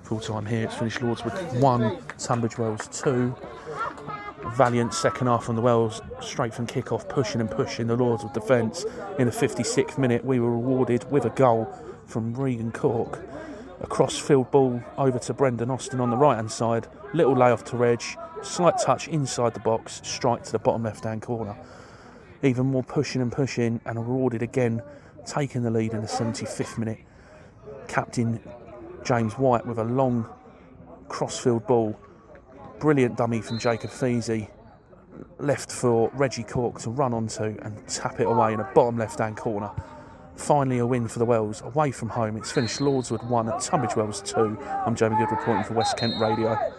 Full time here, it's finished Lordswood 1, Tunbridge Wells 2. Valiant second half from the Wells, straight from kick-off, pushing and pushing the Lordswood defence. In the 56th minute, we were rewarded with a goal from Regan Cork. A cross-field ball over to Brendan Austin on the right-hand side. Little lay-off to Reg, slight touch inside the box, strike to the bottom left-hand corner. Even more pushing and pushing, and rewarded again, taking the lead in the 75th minute. Captain James White with a long cross-field ball. Brilliant dummy from Jacob Feasey. Left for Reggie Cork to run onto and tap it away in the bottom left-hand corner. Finally a win for the Wells, away from home. It's finished Lordswood 1 at Tunbridge Wells 2. I'm Jamie Good reporting for West Kent Radio.